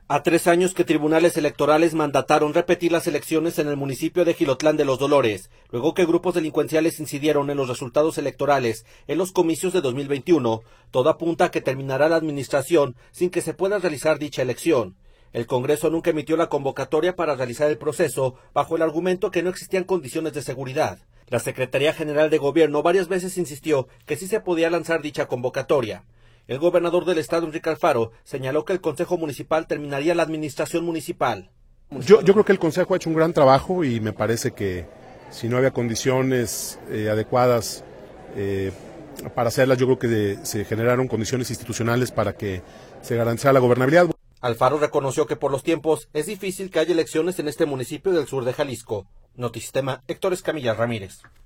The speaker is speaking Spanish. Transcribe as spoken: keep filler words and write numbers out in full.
A tres años que tribunales electorales mandataron repetir las elecciones en el municipio de Jilotlán de los Dolores, luego que grupos delincuenciales incidieron en los resultados electorales en los comicios de dos mil veintiuno, todo apunta a que terminará la administración sin que se pueda realizar dicha elección. El Congreso nunca emitió la convocatoria para realizar el proceso bajo el argumento que no existían condiciones de seguridad. La Secretaría General de Gobierno varias veces insistió que sí se podía lanzar dicha convocatoria. El gobernador del estado, Enrique Alfaro, señaló que el Consejo Municipal terminaría la administración municipal. Yo, yo creo que el Consejo ha hecho un gran trabajo y me parece que si no había condiciones eh, adecuadas eh, para hacerlas, yo creo que de, se generaron condiciones institucionales para que se garantizara la gobernabilidad. Alfaro reconoció que por los tiempos es difícil que haya elecciones en este municipio del sur de Jalisco. Notisistema, Héctor Escamilla Ramírez.